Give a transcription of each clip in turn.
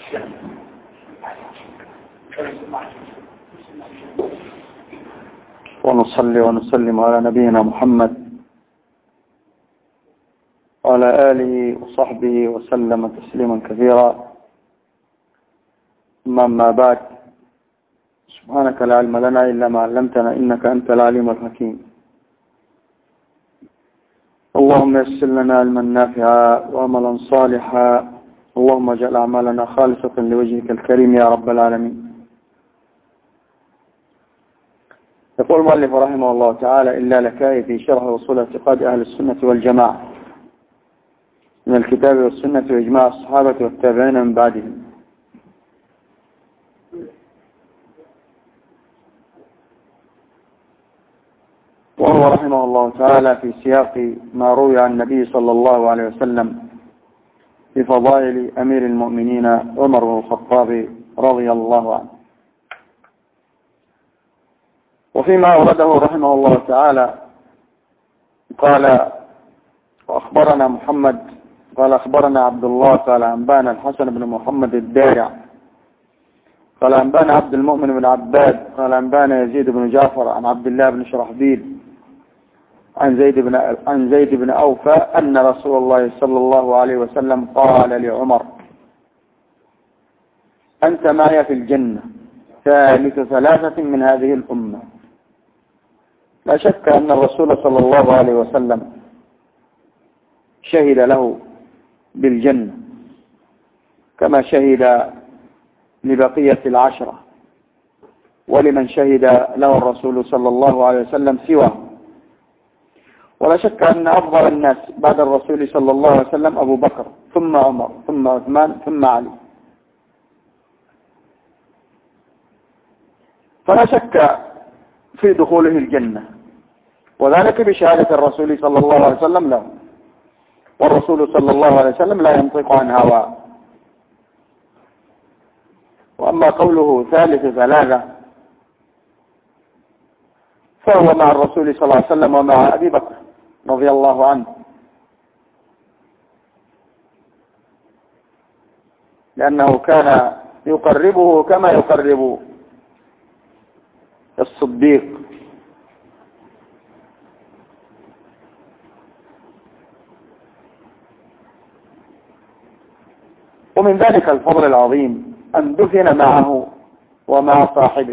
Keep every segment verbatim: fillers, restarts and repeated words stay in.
ونصلي ونسلم على نبينا محمد وعلى آله وصحبه وسلم تسليما كثيرا. أما بعد، سبحانك لا علم لنا إلا ما علمتنا إنك أنت العليم الحكيم. اللهم يسر لنا علما نافعا وعملا صالحا، اللهم اجعل أعمالنا خالصة لوجهك الكريم يا رب العالمين. يقول المؤلف رحمه الله تعالى: إلا لكائي في شرح وصول اعتقاد أهل السنة والجماعة من الكتاب والسنة وإجماع الصحابة والتابعين من بعدهم. وهو رحمه الله تعالى في سياق ما روي عن النبي صلى الله عليه وسلم في فضائل أمير المؤمنين عمر بن الخطاب رضي الله عنه. وفيما أورده رحمه الله تعالى قال: وأخبرنا محمد قال أخبرنا عبد الله قال أنبانا الحسن بن محمد الدارع قال أنبانا عبد المؤمن بن عباد قال أنبانا يزيد بن جعفر عن عبد الله بن شرحبيل عن زيد بن عن زيد بن أوفى أن رسول الله صلى الله عليه وسلم قال لعمر: أنت معي في الجنة ثالث ثلاثة من هذه الأمة. لا شك أن الرسول صلى الله عليه وسلم شهد له بالجنة كما شهد لبقية العشرة ولمن شهد له الرسول صلى الله عليه وسلم سواه. ولا شك أن أفضل الناس بعد الرسول صلى الله عليه وسلم أبو بكر ثم عمر ثم عثمان ثم علي. فلا شك في دخوله الجنة، وذلك بشهادة الرسول صلى الله عليه وسلم له، والرسول صلى الله عليه وسلم لا ينطق عن هواه. وأما قوله ثالث ثلاثة فهو مع الرسول صلى الله عليه وسلم ومع أبي بكر رضي الله عنه، لأنه كان يقربه كما يقرب الصديق. ومن ذلك الفضل العظيم أن دفن معه ومع صاحبه،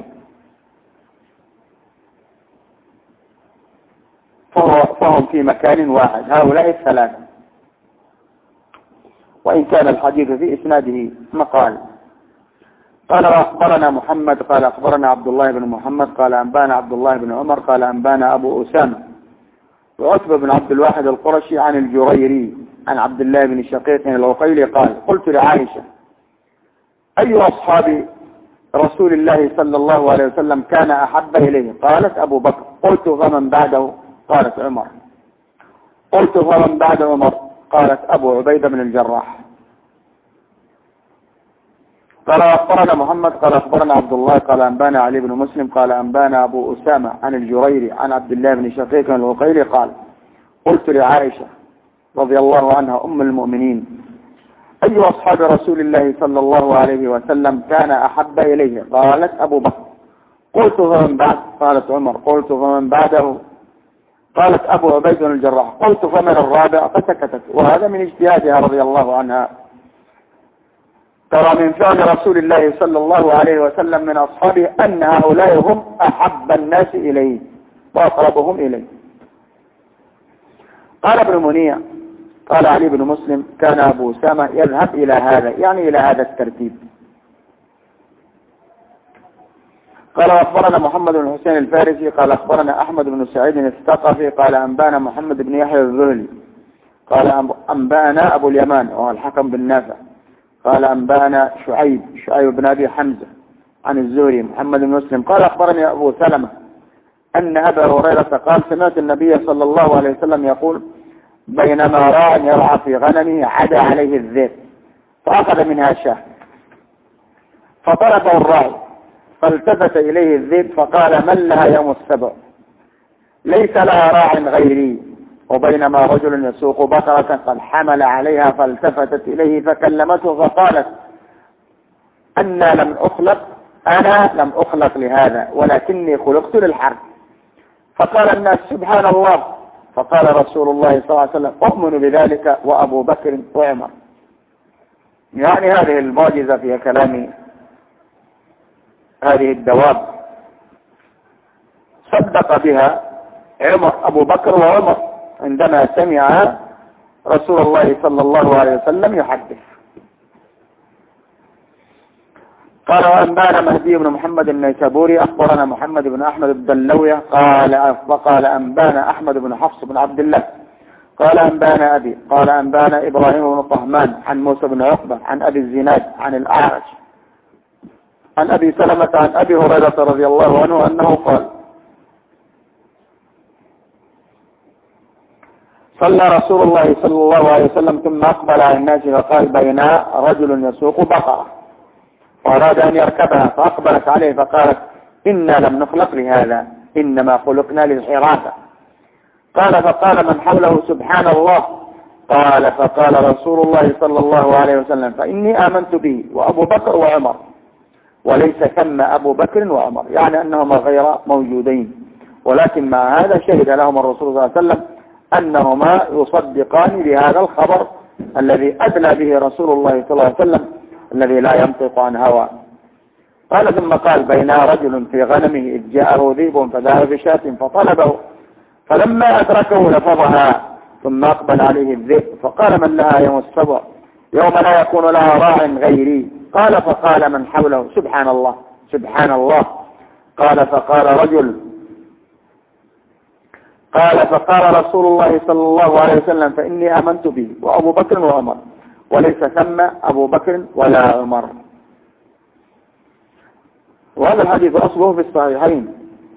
فهم في مكان واحد هؤلاء الثلاثة. وإن كان الحديث في إسناده مقال. قال: وأخبرنا محمد قال أخبرنا عبد الله بن محمد قال أنبانا عبد الله بن عمر قال أنبانا أبو أسامة وعتبة بن عبد الواحد القرشي عن الجريري عن عبد الله بن شقيق العقيلي قال: قلت لعائشة: أي أصحاب رسول الله صلى الله عليه وسلم كان أحب إليه؟ قالت: أبو بكر. قلت: فمن بعده؟ قالت: عمر. قلت: فمن بعد عمر؟ قالت: أبو عبيدة بن الجراح. قال: أخبرنا محمد قال أخبرنا عبد الله قال أنبانا علي بن مسلم قال أنبانا أبو أسامة عن الجريري عن عبد الله بن شقيق العقيلي قال: قلت لعائشة رضي الله عنها أم المؤمنين: أي أصحاب رسول الله صلى الله عليه وسلم كان أحب إليه؟ قالت: أبو بكر. قلت: فمن بعد؟ قالت: عمر. قلت: فمن بعده؟ قالت: أبو عبيد بن الجراح. قلت: فمن الرابع؟ فسكتت. وهذا من اجتهادها رضي الله عنها. ترى من فعل رسول الله صلى الله عليه وسلم من أصحابه أن هؤلاء هم أحب الناس إليه وأقربهم إليه. قال ابن منيع قال علي بن مسلم: كان أبو أسامة يذهب إلى هذا، يعني إلى هذا الترتيب. قال: أخبرنا محمد بن حسين الفارسي قال أخبرنا أحمد بن سعيد الثقفي قال أنبانا محمد بن يحيى الذهلي قال أنبانا أبو اليمان وهو الحكم بن نافع قال أنبانا شعيب شعيب بن أبي حمزة عن الزهري محمد بن مسلم قال أخبرني أبو سلمة أن أبا هريرة قال: سمعت النبي صلى الله عليه وسلم يقول: بينما راع يرعى في غنمه عدا عليه الذئب فأخذ منها شاة فطلبه الراعي فالتفت إليه الذئب فقال: من لها يوم السبع؟ ليس لها راع غيري. وبينما رجل يسوق بقرة قد حمل عليها فالتفتت إليه فكلمته فقالت: أنا لم أخلق أنا لم أخلق لهذا ولكني خلقت للحرب. فقال الناس سبحان الله. فقال رسول الله صلى الله عليه وسلم أؤمن بذلك وأبو بكر وعمر. يعني هذه المعجزة في كلام هذه الدواب صدق بها عمر أبو بكر وعمر عندما سمع رسول الله صلى الله عليه وسلم يحدث. قال وأنبانا مهدي بن محمد النيسابوري أخبرنا محمد بن أحمد الدلوية قال فقال أنبانا أحمد بن حفص بن عبد الله قال أنبانا أبي قال أنبانا إبراهيم بن طهمان عن موسى بن عقبة عن أبي الزناد عن الأعرج عن أبي سلمة عن أبي هريرة رضي الله عنه أنه قال صلى رسول الله صلى الله عليه وسلم ثم أقبل على الناس فقال بينا رجل يسوق بقرة وأراد أن يركبها فأقبلت عليه فقالت إنا لم نخلق لهذا إنما خلقنا للحراسة. قال فقال من حوله سبحان الله. قال فقال رسول الله صلى الله عليه وسلم فإني آمنت به وأبو بكر وعمر وليس ثم أبو بكر وعمر، يعني أنهما غير موجودين، ولكن مع هذا شهد لهم الرسول صلى الله عليه وسلم أنهما يصدقان بهذا الخبر الذي أدلى به رسول الله صلى الله عليه وسلم الذي لا ينطق عن هوى. قال ثم قال بينا رجل في غنمه إذ جاءه ذئب فذهب بشاة فطلبه فلما أدركه لفظها ثم أقبل عليه الذئب فقال من لها يوم السبع يوم لا يكون لها راع غيري. قال فقال من حوله سبحان الله سبحان الله. قال فقال رجل قال فقال رسول الله صلى الله عليه وسلم فإني آمنت به وأبو بكر وعمر وليس ثم أبو بكر ولا عمر. وهذا الحديث أصله في الصحيحين.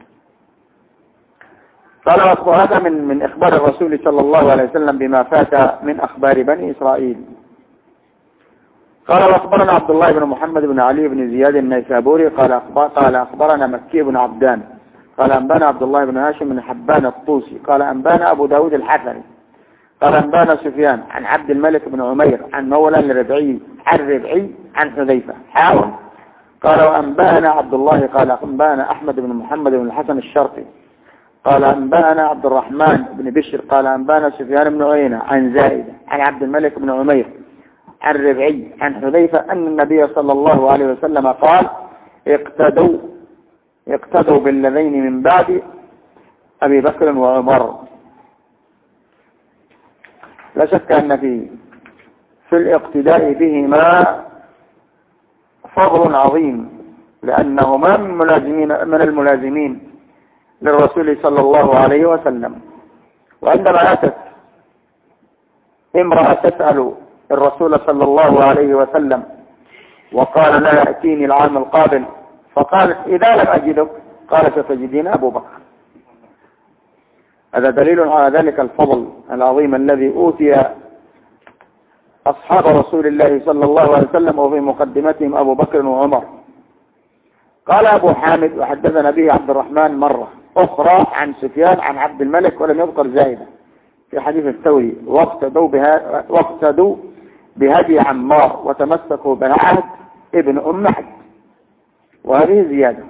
قال هذا من من إخبار الرسول صلى الله عليه وسلم بما فات من أخبار بني إسرائيل. قال وأخبرنا عبد الله بن محمد بن علي بن زياد النيسابوري قال قال أخبرنا مكي بن عبدان قال أنبانا عبد الله بن هاشم بن حبان الطوسي قال أنبانا أبو داود الحفري قال أنبانا سفيان عن عبد الملك بن عمير عن مولى الربعي عن ربعي عن حذيفة حاول. قال وأنبانا عبد الله قال أنبانا أحمد بن محمد بن الحسن الشرقي قال أنبانا عبد الرحمن بن بشر قال أنبانا سفيان بن عيينة عن زائدة عن عبد الملك بن عمير عن ربعي عن حذيفة أن النبي صلى الله عليه وسلم قال اقتدوا اقتدوا بالذين من بعد أبي بكر وعمر. لا شك أن في في الاقتداء بهما فضل عظيم لأنهما من الملازمين من الملازمين للرسول صلى الله عليه وسلم. وعندما أتت امرأة تسأل الرسول صلى الله عليه وسلم وقال لا يأتيني العام القابل فقالت إذا لم أجدك قال ستجدين أبو بكر. هذا دليل على ذلك الفضل العظيم الذي أوتي أصحاب رسول الله صلى الله عليه وسلم وفي مقدمتهم أبو بكر وعمر. قال أبو حامد وحدثنا به عبد الرحمن مرة أخرى عن سفيان عن عبد الملك ولم يذكر زائدة في حديث الثوري واقتدوا بها واقتدوا بهدي عمار وتمسكوا بعهد ابن أم عبد، وهذه زيادة.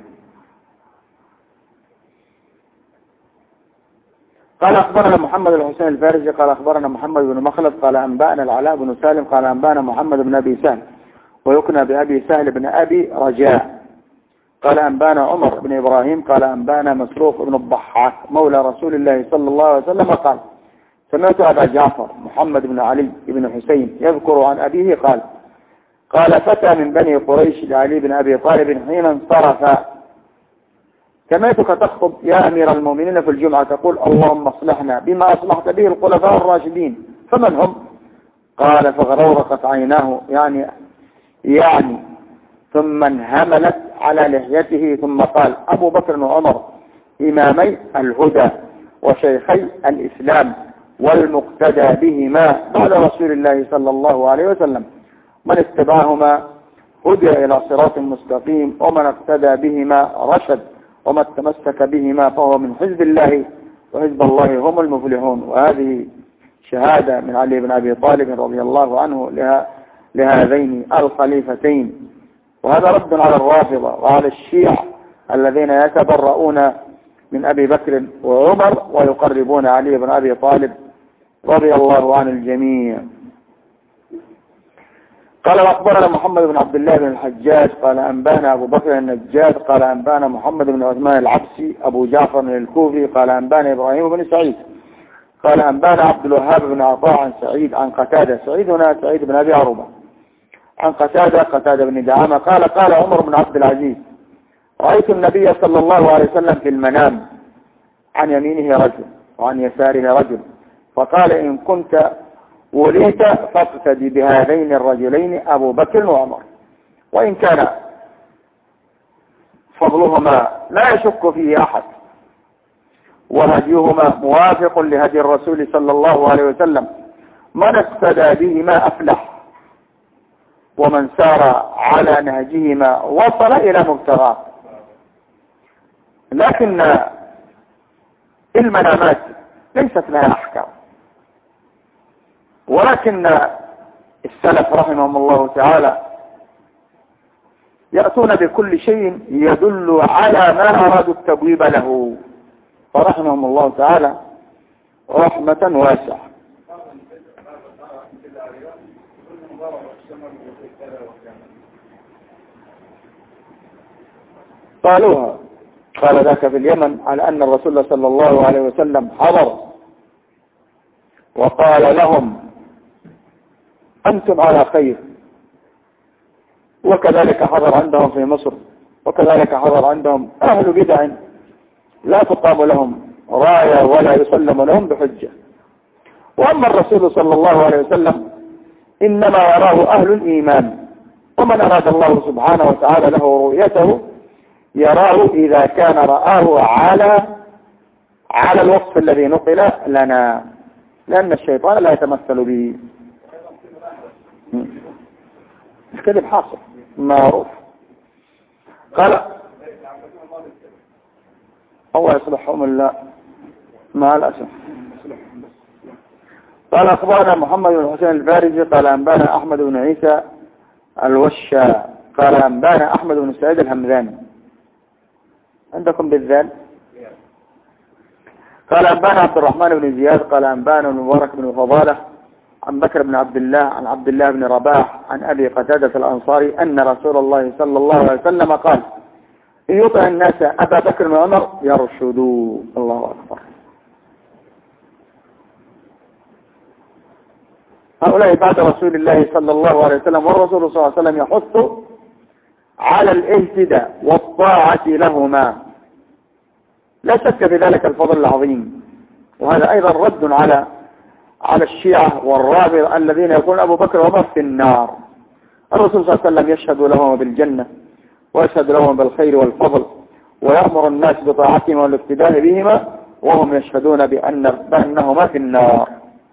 قال أخبرنا محمد الحسين الفارسي قال أخبرنا محمد بن مخلد قال أنبأنا العلاء بن سالم قال أنبأنا محمد بن أبي سهل ويكنى بأبي سهل بن أبي رجاء قال أنبأنا عمر بن إبراهيم قال أنبأنا مسروق بن الضحاك مولى رسول الله صلى الله عليه وسلم قال سمعت أبا جعفر محمد بن علي بن حسين يذكر عن أبيه قال قال فتى من بني قريش لعلي بن أبي طالب حين انصرف سمعتك تخطب يا أمير المؤمنين في الجمعة تقول اللهم اصلحنا بما أصلحت به الخلفاء الراشدين فمن هم؟ قال فغرورقت عيناه يعني يعني ثم انهملت على لحيته ثم قال أبو بكر وعمر إمامي الهدى وشيخي الإسلام والمقتدى بهما بعد رسول الله صلى الله عليه وسلم من اتبعهما هدى إلى صراط مستقيم ومن اقتدى بهما رشد ومن تمسك بهما فهو من حزب الله وحزب الله هم المفلحون. وهذه شهادة من علي بن أبي طالب رضي الله عنه لها لهذين الخليفتين وهذا رد على الرافضة وعلى الشيعة الذين يتبرؤون من أبي بكر وعمر ويقربون علي بن أبي طالب رضي الله عن الجميع. قال وأخبرنا محمد بن عبد الله بن الحجاج قال أنبانا أبو بكر النجاد قال أنبانا محمد بن عثمان العبسي أبو جعفر الكوفي قال أنبانا إبراهيم بن سعيد قال أنبانا عبد الوهاب بن عطاء عن سعيد عن قتادة سعيد هنا سعيد بن أبي عروبة عن قتادة قتادة بن دعامة قال قال عمر بن عبد العزيز رأيت النبي صلى الله عليه وسلم في المنام عن يمينه رجل وعن يساره رجل فقال إن كنت وليت فاقتدي بهذين الرجلين أبو بكر وعمر وإن كان فضلهما لا يشك فيه أحد وهديهما موافق لهدي الرسول صلى الله عليه وسلم من اقتدى بهما أفلح ومن سار على نهجهما وصل إلى مبتغاه. لكن المنامات ليست لها أحكام ولكن السلف رحمهم الله تعالى يأتون بكل شيء يدل على ما أرادوا التبويب له فرحمهم الله تعالى رحمة واسعة. قالوها قال ذاك في اليمن على أن الرسول صلى الله عليه وسلم حضر وقال لهم أنتم على خير وكذلك حضر عندهم في مصر وكذلك حضر عندهم أهل بدع لا تقام لهم راية ولا يسلم لهم بحجة. وأما الرسول صلى الله عليه وسلم إنما يراه أهل الإيمان ومن أراد الله سبحانه وتعالى له رؤيته يراه إذا كان رآه على على الوصف الذي نقل لنا لأن الشيطان لا يتمثل به. الكذب حاصل معروف. قال الله يصلحهم الله مع الأسف. قال أخبرنا محمد بن حسين الفارجي قال أنبانا أحمد بن عيسى الوشا قال أنبانا أحمد بن سعيد الهمذاني عندكم بالذال. قال أنبانا عبد الرحمن بن زياد قال أنبانا مبارك بن فضالة عن بكر بن عبد الله عن عبد الله بن رباح عن أبي قتادة الأنصاري أن رسول الله صلى الله عليه وسلم قال إن يطع الناس أبا بكر وعمر يرشدوا. الله أكبر. هؤلاء بعد رسول الله صلى الله عليه وسلم والرسول صلى الله عليه وسلم يحث على الاهتداء والطاعة لهما لا شك في ذلك الفضل العظيم. وهذا أيضا رد على على الشيعة والرافضة الذين يقولون أبو بكر وعمر في النار. الرسول صلى الله عليه وسلم يشهد لهم بالجنة ويشهد لهم بالخير والفضل ويأمر الناس بطاعتهم والاقتداء بهما وهم يشهدون بأن بأنهما في النار.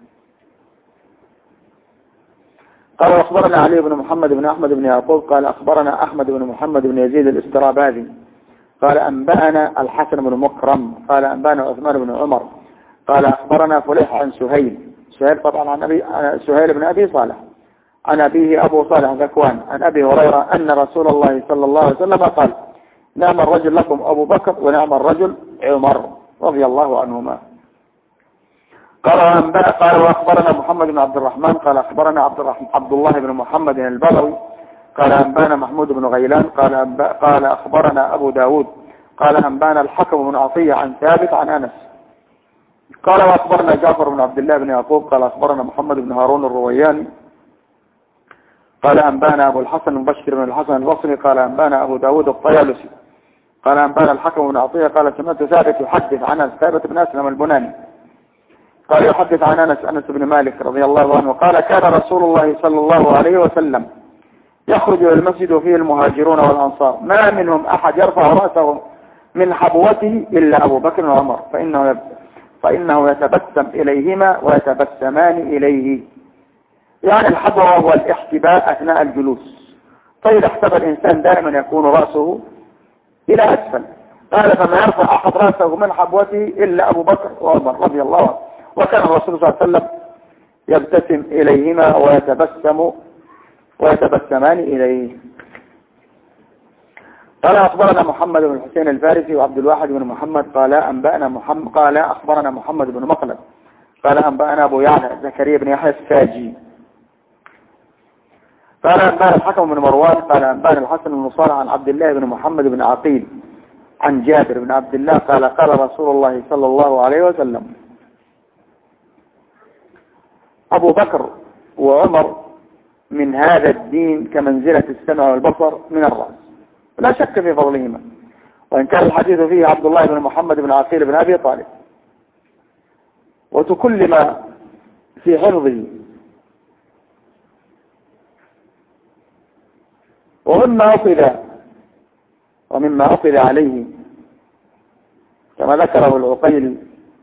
قال أخبرنا علي بن محمد بن أحمد بن يعقوب قال أخبرنا أحمد بن محمد بن يزيد الاستراباذي قال أنبأنا الحسن بن مكرم قال أنبأنا عثمان بن عمر قال أخبرنا فليح عن سهيل سهيل طبعا عن أبي سهيل بن أبي صالح عن أبيه أبو صالح ذكوان عن أبي هريرة أن رسول الله صلى الله عليه وسلم قال نعم الرجل لكم أبو بكر ونعم الرجل عمر رضي الله عنهما. قال أنبأ قال وأخبرنا محمد بن عبد الرحمن قال أخبرنا عبد الرحمن عبد الله بن محمد البغوي قال أنبانا محمود بن غيلان قال قال أخبرنا أبو داود قال أنبانا الحكم بن عطية عن ثابت عن أنس قال وأخبرنا جعفر بن عبد الله بن يعقوب قال أخبرنا محمد بن هارون الروياني قال أنبانا أبو الحسن مبشر بن الحسن البصري قال أنبانا أبو داود الطيالسي قال أنبانا الحكم بن عطية قال سمعت ثابت يحدث عن أنس ثابت بن أسلم البناني قال يحدث عن أنس أنس بن مالك رضي الله عنه قال كان رسول الله صلى الله عليه وسلم يخرج إلى المسجد وفيه المهاجرون والأنصار ما منهم أحد يرفع رأسه من حبوته إلا أبو بكر وعمر فإنه فإنه يتبسم إليهما ويتبسمان إليه. يعني الحبوة هو الاحتباء أثناء الجلوس. فإذا احتبى الإنسان دائما يكون رأسه إلى أسفل قال فما يرفع أحد رأسه من حبوته إلا أبو بكر وعمر رضي الله عنه. وكان الرسول صلى الله عليه وسلم يبتسم إليهما ويتبسم ويتبسمان إليه. قال أخبرنا محمد بن الحسين الفارسي وعبد الواحد بن محمد قال أنبأنا محمد قال أخبرنا محمد بن مخلد قال أنبأنا أبو يعلى زكريا بن يحيى الساجي قال أنبأنا الحكم بن مروان قال أنبأنا الحسن بن صالح عن عبد الله بن محمد بن عقيل عن جابر بن عبد الله قال قال رسول الله صلى الله عليه وسلم أبو بكر وعمر من هذا الدين كمنزلة السمع والبصر من الرأس، لا شك في فضلهما، وإن كان الحديث فيه عبد الله بن محمد بن عقيل بن أبي طالب، وتكلم في حفظه. ومما أخذ ومما أخذ عليه كما ذكره العقيلي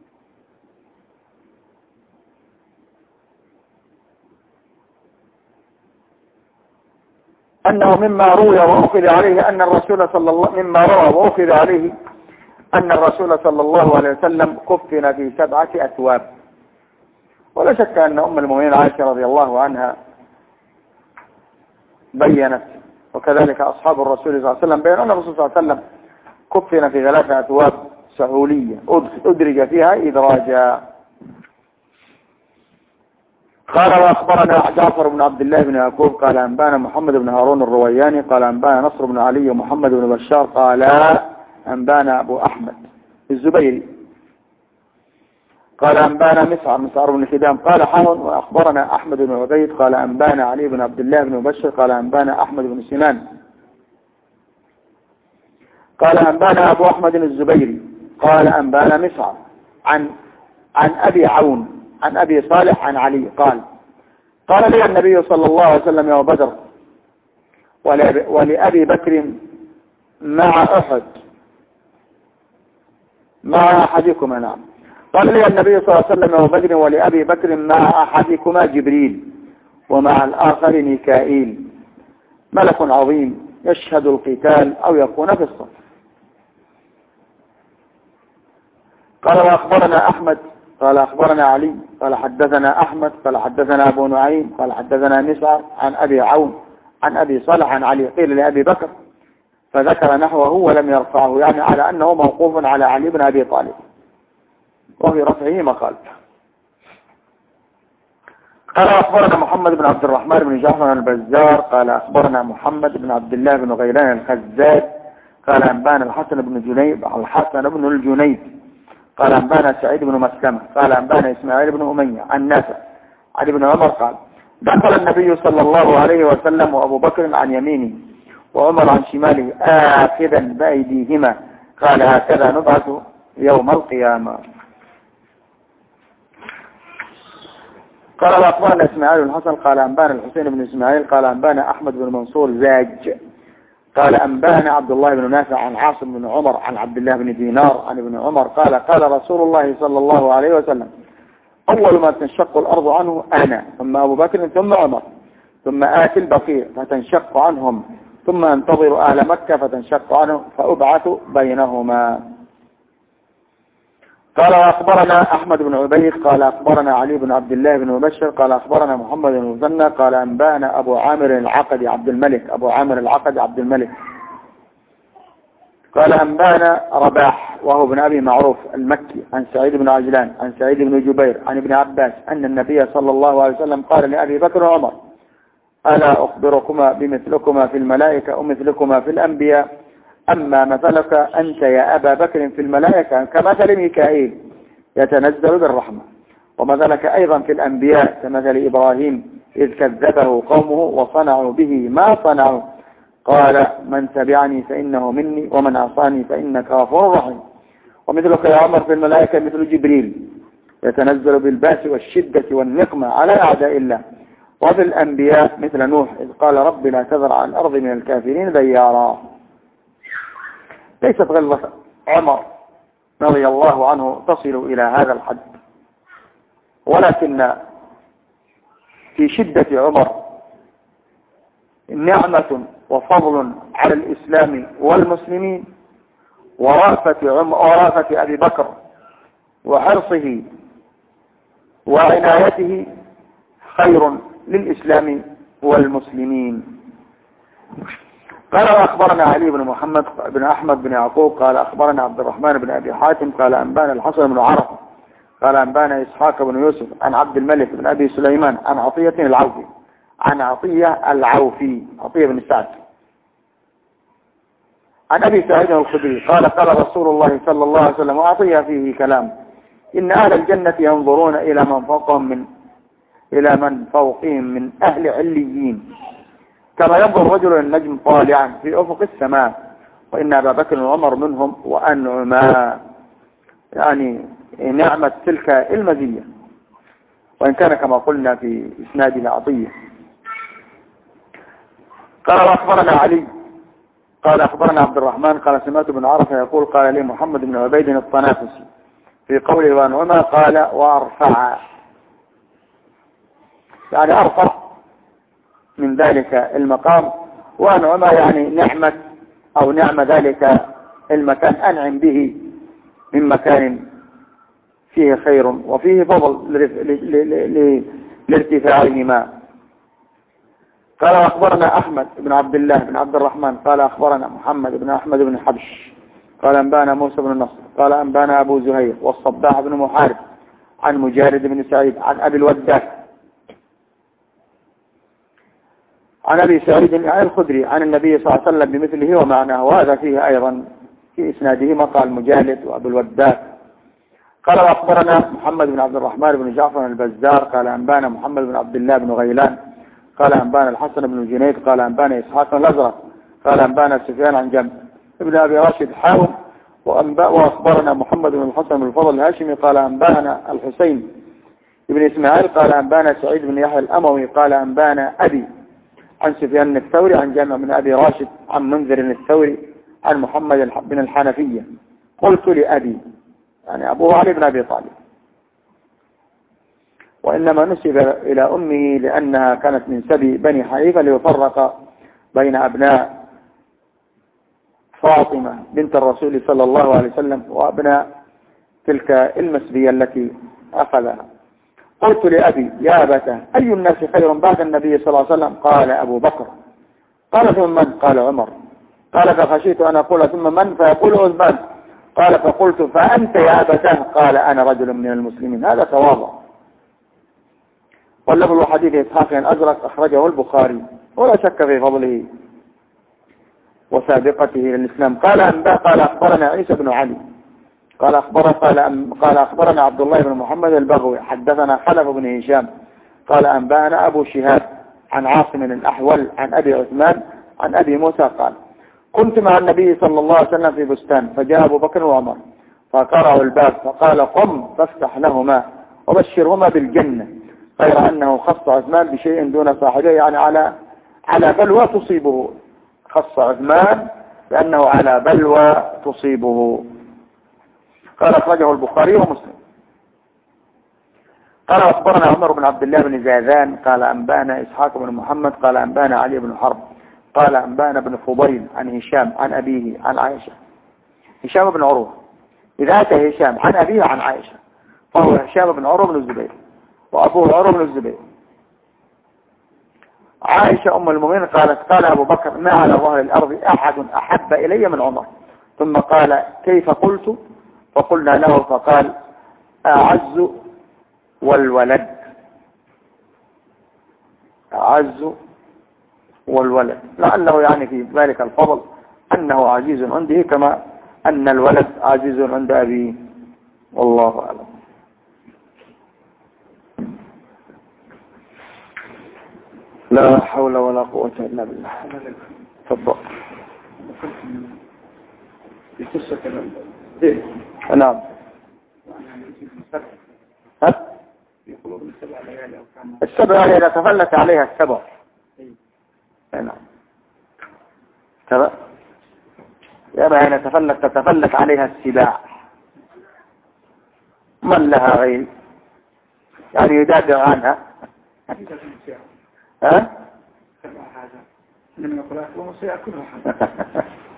أنه مما روي وأخذ عليه أن الرسول صلى الله مما روى وأخذ عليه أن الرسول صلى الله عليه وسلم كفن في سبعة أثواب. ولا شك أن أم المؤمنين عائشة رضي الله عنها بيّنت، وكذلك أصحاب الرسول صلى الله عليه وسلم بيّنوا أن الرسول صلى الله عليه وسلم كفن في ثلاثة أثواب سهولية أدرج فيها إدراجا. قال وأخبرنا جعفر بن عبد الله بن يعقوب قال أنبانا محمد بن هارون الروياني قال أنبانا نصر بن علي ومحمد بن بشار قال أنبانا أبو أحمد الزبيري قال أنبانا مسعر مسعر بن خدام قال حاول وأخبرنا أحمد بن عبيد قال أنبانا علي بن عبد الله بن مبشر قال أنبانا أحمد بن سنان قال أنبانا أبو أحمد الزبيري قال أنبانا مسعر عن عن أبي عون عن أبي صالح عن علي قال قال لي النبي صلى الله عليه وسلم يوم بدر ولأبي بكر مع أحد مع أحدكما نعم قال لي النبي صلى الله عليه وسلم يوم بدر ولأبي بكر مع أحدكما جبريل ومع الآخر ميكائيل ملك عظيم يشهد القتال أو يكون في الصف. قال وأخبرنا أحمد قال أخبرنا علي قال حدثنا أحمد قال حدثنا أبو نعيم قال حدثنا مسعر عن أبي عون عن أبي صالح عن علي قيل لأبي بكر فذكر نحوه ولم يرفعه، يعني على أنه موقوف على علي بن أبي طالب وفي رفعه مقال. قال أخبرنا محمد بن عبد الرحمن بن جعفر البزار قال أخبرنا محمد بن عبد الله بن غيلان الخزاز قال أنبانا الحسن بن جنيد الحسن بن الجنيد قال أنبانا سعيد بن مسلمة قال أنبانا إسماعيل بن أمية عن نافع عن ابن عمر قال دخل النبي صلى الله عليه وسلم وأبو بكر عن يمينه وعمر عن شماله آخذا بأيديهما قال هكذا نبعث يوم القيامة. قال وأخبرنا إسماعيل بن حسن قال أنبانا الحسين بن إسماعيل قال أنبانا أحمد بن منصور زاج قال أنبانا عبد الله بن نافع عن عاصم بن عمر عن عبد الله بن دينار عن ابن عمر قال قال رسول الله صلى الله عليه وسلم أول ما تنشق الأرض عنه أنا ثم أبو بكر ثم عمر ثم آتي البقيع فتنشق عنهم ثم انتظر أهل مكة فتنشق عنهم فأبعث بينهما. قال وأخبرنا أحمد بن عبيد قال أخبرنا علي بن عبد الله بن مبشر قال أخبرنا محمد بن مثنى قال أنبانا أبو عامر العقدي عبد الملك أبو عامر العقدي عبد الملك قال أنبانا رباح وهو ابن أبي معروف المكي عن سعيد بن عجلان عن سعيد بن جبير عن ابن عباس أن النبي صلى الله عليه وسلم قال لأبي بكر وعمر ألا أخبركما بمثلكما في الملائكة ومثلكما في الأنبياء أما مثلك أنت يا أبا بكر في الملائكة كمثل ميكائيل يتنزل بالرحمة ومثلك أيضا في الأنبياء كمثل إبراهيم إذ كذبه قومه وصنعوا به ما صنعوا قال من تبعني فإنه مني ومن عصاني فإنك غفور رحيم. ومثلك يا عمر في الملائكة مثل جبريل يتنزل بالباس والشدة والنقمة على أعداء الله. وفي الأنبياء مثل نوح إذ قال رب لا تذر على الأرض من الكافرين ديارا. ليست غلظة عمر رضي الله عنه تصل إلى هذا الحد، ولكن في شدة عمر نعمة وفضل على الإسلام والمسلمين ورأفة, عم ورأفة أبي بكر وحرصه وعنايته خير للإسلام والمسلمين. قال وأخبرنا علي بن محمد بن أحمد بن يعقوب قال أخبرنا عبد الرحمن بن أبي حاتم قال أنبانا الحسن بن عرفة قال أنبانا إسحاق بن يوسف عن عبد الملك بن أبي سليمان عن عطية العوفي عن عطية العوفي عطية بن سعد عن أبي سعيد الخدري قال قال رسول الله صلى الله عليه وسلم وعطية فيه كلام إن أهل الجنة ينظرون إلى من فوقهم من إلى من فوقهم من أهل عليين كما ينظر رجل النجم طالعا في أفق السماء وإن أبا بكر وعمر منهم وأنعما يعني نعمة تلك المزية وإن كان كما قلنا في إسناد عطية. قال أخبرنا علي قال أخبرنا عبد الرحمن قال سمعت بن عرفة يقول قال لي محمد بن عبيد الطنافسي في قوله وأنعما قال وأرفع يعني أرفع من ذلك المقام وأنعما يعني نعمة أو نعم ذلك المكان أنعم به من مكان فيه خير وفيه فضل لارتفاعهما. قال أخبرنا أحمد بن عبد الله بن عبد الرحمن قال أخبرنا محمد بن أحمد بن حبش قال أنبانا موسى بن النصر قال أنبانا أبو زهير والصباح بن محارب عن مجالد بن سعيد عن أبي الوداك عن أبي سعيد الخدري عن النبي صلى الله عليه وسلم بمثله ومعناه وهذا فيه أيضا في إسناده مقال مجالد وأبو الوداك. قال وأخبرنا محمد بن عبد الرحمن بن جعفر البزار قال أنبانا محمد بن عبد الله بن غيلان قال أنبانا الحسن بن جنيد قال أنبانا إسحاق الأزرق قال أنبانا سفيان عن جنب ابن أبي راشد حاوم وأخبرنا محمد بن الحسن بن الفضل الهاشمي قال أنبانا الحسين بن إسماعيل قال أنبانا سعيد بن يحيى الأموي قال أنبانا أبي عن سفيان الثوري عن جامع بن أبي راشد عن منذر الثوري عن محمد بن الحنفية قلت لأبي يعني أبوه علي بن أبي طالب وإنما نسب إلى أمه لأنها كانت من سبي بني حنيفة ليفرق بين أبناء فاطمة بنت الرسول صلى الله عليه وسلم وأبناء تلك المسبية التي أخذها. قلت لأبي يا أبته أي الناس خير بعد النبي صلى الله عليه وسلم قال أبو بكر قال ثم من قال عمر قال فخشيت أن أقول ثم من فيقول عثمان قال فقلت فأنت يا أبته قال أنا رجل من المسلمين. هذا تواضع. واللفظ حديث إسحاق الأزرق أخرجه البخاري ولا شك في فضله وسابقته للإسلام. قال أنباء قال أخبرنا عيسى بن علي قال أخبرنا قال, قال أخبرنا عبد الله بن محمد البغوي حدثنا خلف بن هشام قال أنبانا أبو شهاب عن عاصم الأحول عن أبي عثمان عن أبي موسى قال كنت مع النبي صلى الله عليه وسلم في بستان فجاء أبو بكر وعمر فقرأوا الباب فقال قم فافتح لهما وبشرهما بالجنة غير أنه خص عثمان بشيء دون صاحبه يعني على على بلوى تصيبه. خص عثمان لأنه على بلوى تصيبه. قال أخرجه البخاري ومسلم. قال أخبرنا عمر بن عبد الله بن زاذان قال أنبانا إسحاق بن محمد قال أنبانا علي بن حرب قال أنبانا بن فضيل عن هشام عن أبيه عن عائشة. هشام بن عروة إذا أتى هشام عن أبيه عن عائشة فهو هشام بن عروة بن الزبير وأبوه عروة بن الزبير. عائشة أم المؤمنين قالت قال أبو بكر ما على ظهر الأرض أحد أحب إلي من عمر ثم قال كيف قلت فقلنا له فقال أعز والولد أعز والولد لعله يعني في ذلك الفضل أنه عزيز عنده كما أن الولد عزيز عند أبيه والله أعلم. لا حول ولا قوة إلا بالله. تفضل. نعم. ها؟ السبع إذا تفلت عليها السبع. نعم. تبع. يبقى إذا تفلت تتفلت عليها السباع. من لها غير يعني يدافع عنها. ها؟ من يقول لك ومصير كلها